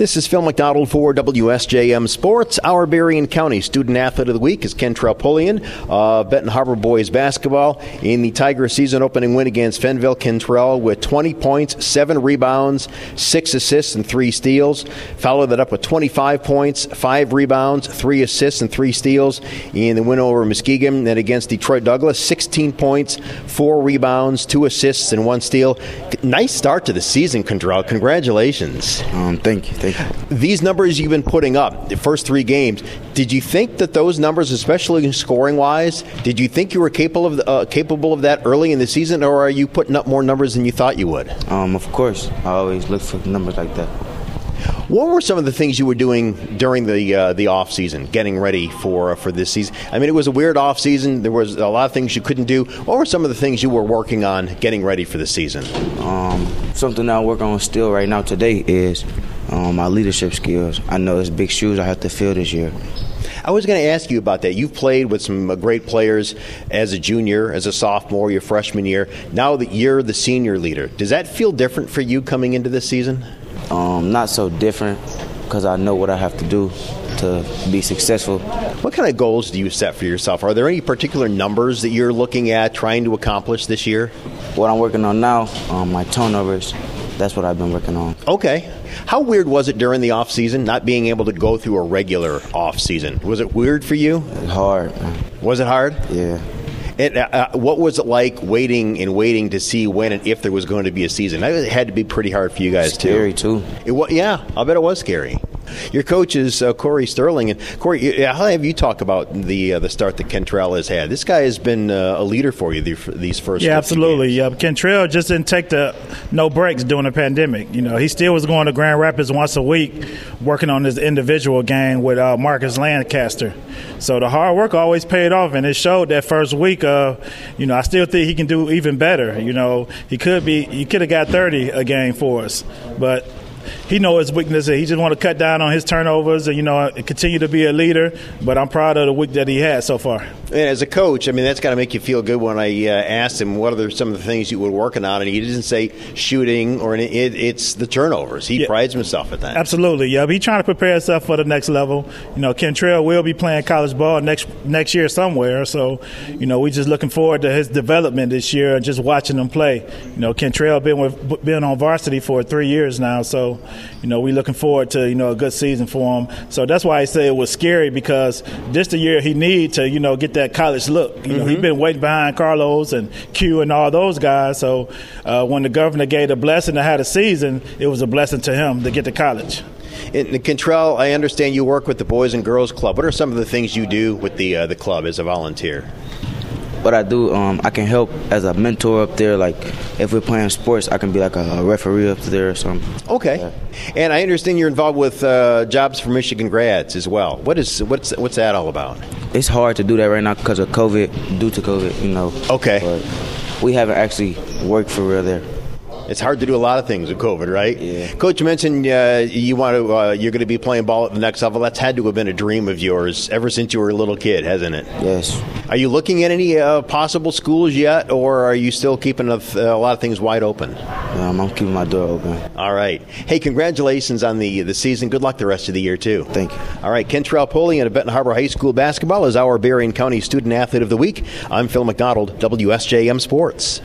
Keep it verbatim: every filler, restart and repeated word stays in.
This is Phil McDonald for W S J M Sports. Our Berrien County Student Athlete of the Week is Kentrell Pullian of Benton Harbor Boys Basketball. In the Tiger season opening win against Fenville, Kentrell with twenty points, seven rebounds, six assists, and three steals. Followed that up with twenty-five points, five rebounds, three assists, and three steals in the win over Muskegon. Then against Detroit Douglas, sixteen points, four rebounds, two assists, and one steal. Nice start to the season, Kentrell. Congratulations. Um, thank you. Thank you. These numbers you've been putting up, the first three games, did you think that those numbers, especially scoring-wise, did you think you were capable of uh, capable of that early in the season, or are you putting up more numbers than you thought you would? Um, of course. I always look for numbers like that. What were some of the things you were doing during the uh, the off season, getting ready for uh, for this season? I mean, it was a weird off season. There was a lot of things you couldn't do. What were some of the things you were working on, getting ready for the season? Um, something that I work on still right now today is um, my leadership skills. I know it's big shoes I have to fill this year. I was going to ask you about that. You've played with some great players as a junior, as a sophomore, your freshman year. Now that you're the senior leader, does that feel different for you coming into this season? Um, not so different because I know what I have to do to be successful. What kind of goals do you set for yourself? Are there any particular numbers that you're looking at trying to accomplish this year? What I'm working on now, um, my turnovers, that's what I've been working on. Okay. How weird was it during the off season, not being able to go through a regular off season? Was it weird for you? It's hard. Was it hard? Yeah. It, uh, what was it like waiting and waiting to see when and if there was going to be a season? It had to be pretty hard for you guys, scary too. Scary, too. It was, yeah, I bet it was scary. Your coach is uh, Corey Sterling. And Corey, how have you talked about the uh, the start that Kentrell has had? This guy has been uh, a leader for you the, these first Yeah, absolutely. games. Yeah, Kentrell just didn't take the no breaks during the pandemic. You know, he still was going to Grand Rapids once a week, working on his individual game with uh, Marcus Lancaster. So the hard work always paid off, and it showed that first week. Uh, you know, I still think he can do even better. You know, he could be, he could have got thirty a game for us, but he knows his weakness. He just want to cut down on his turnovers and, you know, continue to be a leader. But I'm proud of the week that he had so far. And as a coach, I mean, that's got to make you feel good. When I uh, asked him what are some of the things you were working on, and he didn't say shooting or any, it, it's the turnovers. He yeah. prides himself at that. Absolutely, yeah. He's trying to prepare himself for the next level. You know, Kentrell will be playing college ball next next year somewhere. So, you know, we're just looking forward to his development this year and just watching him play. You know, Kentrell been with been on varsity for three years now, so you know we're looking forward to you know a good season for him. So that's why I say it was scary, because this the year he need to you know get that college look. You know, mm-hmm. he's been waiting behind Carlos and Q and all those guys. So uh, when the governor gave a blessing to have a season, it was a blessing to him to get to college. And Kentrell, I understand you work with the Boys and Girls Club. What are some of the things you do with the uh, the club as a volunteer? What I do, um, I can help as a mentor up there. Like if we're playing sports, I can be like a referee up there or something. Okay. Yeah. And I understand you're involved with uh, Jobs for Michigan Grads as well. What is what's what's that all about? It's hard to do that right now because of COVID, due to COVID, you know. Okay. But we haven't actually worked for real there. It's hard to do a lot of things with COVID, right? Yeah. Coach, you mentioned uh, you want to. Uh, you're going to be playing ball at the next level. That's had to have been a dream of yours ever since you were a little kid, hasn't it? Yes. Are you looking at any uh, possible schools yet, or are you still keeping a, a lot of things wide open? Um, I'm keeping my door open. All right. Hey, congratulations on the the season. Good luck the rest of the year too. Thank you. All right, Kentrell Pullian of Benton Harbor High School basketball is our Berrien County Student Athlete of the Week. I'm Phil McDonald, W S J M Sports.